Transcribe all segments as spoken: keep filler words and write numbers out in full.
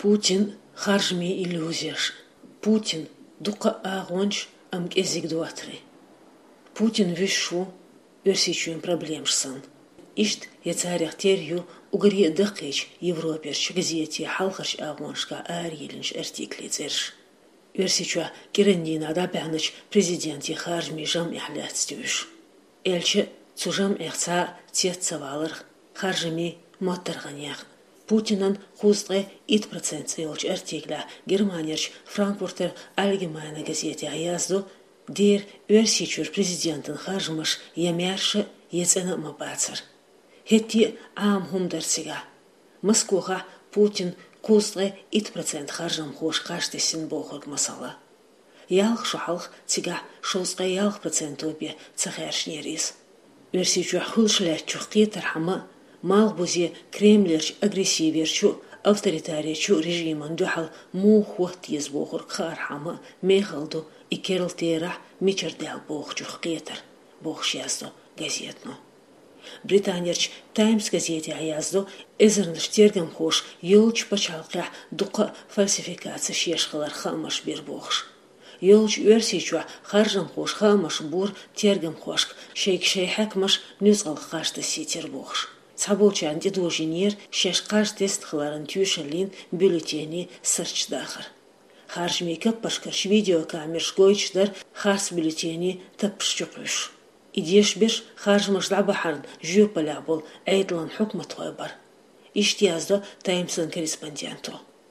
Путин харжми иллюзияш. Путин дука агонч ам кезик дуатри. Путин вишу версичуем проблемшсан. Ишт яцарях терью угри дакич Европерч газете халхарш агоншка арилинш артикли церш. Версичуа кирендина да бяныч президенти харжми жам ихляцтюш. Элче цужам эхца тетцавалар харжми моттарганях. Путинан хустре ит процент цейлч артикля Германерч Франкфуртер Allgemeine газете аязду дер версичур президентен харжмаш ямярше ецена мабацар. Хетти ам хумдарцига. Москваға Путин хустре ит процент харжам хош каштесин бохорг масала. Ялх шахалх цига шолсқа ялх процент обе цахершнерис. Версичур хулшлячух қитархама мал бузе Кремлерч агрессиверчу авторитаричу режиман духал му хват езбохор кхархама мехалду и керлтера мичердел бохчух қитар бохшязду газетну. Британерч Таймс газете аязду эзернш тергам хош ёлч пачалqa дуqa фальсификация шешхалар хамаш бербохш. Ёлч версичуа харжам хош хамаш бур тергам хошк шейк шейхакмаш нюзгал хашта ситер бохш. Цаболчан дедожинер шешкаш тестхларын тюшалин бюллетени сырчдахар. Харжмейкап пашкаш видеокамер шгойчдар харс бюллетени тапшчупуш. Идеш беш харжмаш дабахарн жюпалябол эйдлан хукмат хойбар. Иштиязда Таймсон корреспонденту.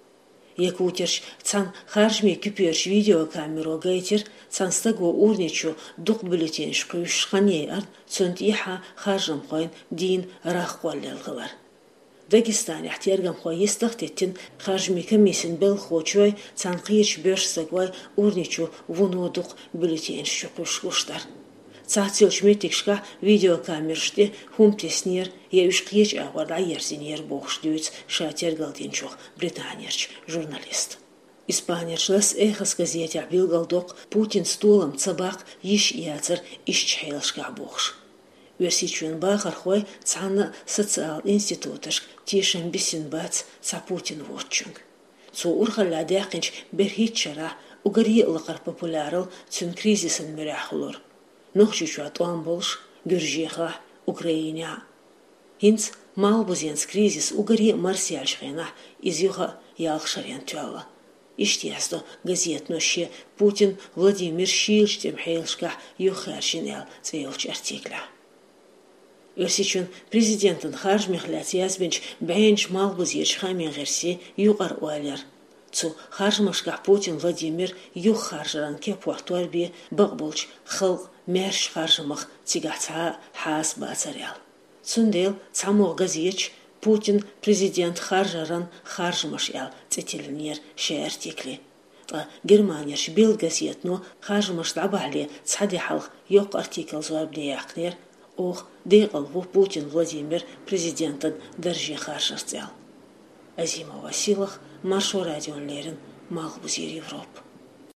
Якутерч цан харжмей кюперч видеокамеру гейтер цан стаго урничу дук бюллетень шкуш ханей арн цунт иха харжам хойн дин рахқуаллалғылар. Дагестан ихтергам хой естахтеттин харжмей комиссин бел хочой цан қирч беш сагвай урничу вуну дук бюллетень шкуш куштар. Цацилч метикшка видеокамерште хумтеснер еушкиеч агварда ерсинер бохшдюц шатергалтинчух британерч журналист. Испанерч лас эхас газете абилгалдок Путин стулам цабак иш яцер ишчхейлшка бохш. Версичуен бахархой цанна социал институташк тишен бисинбац ца Путин вотчунг. Цу урхалла дякинч берхитчара угари лакар популярл цун кризисан мюряхулур. Нохчучу атуан болш, Гюржиха, Украиня. Хинц мал бузенс кризис угари марсиальшхена из юга ялхшарен тюала. Иштиясто газет ноще Путин Владимир Шилч темхейлшка юхаршинел цейлч артикля. Версичун президентын харжмехляц язбенч бэнч мал бузеч хамин герси югар уалер. Цу харжмашка Путин Владимир юхаржаран кепуартуарби багболч хылк мерш харжмах цигацаа хас бацарял. Цундел цамо газеч Путин президент харжаран харжмаш ял цетилнер шертикли. Та Германияш бил газетну харжмаш дабали цади халх ёк артикл зуаблеяхнер ох дегал во Путин Владимир президентын държи харжарцял. Азима Василах Маршо радионлерин Малбузир Европ.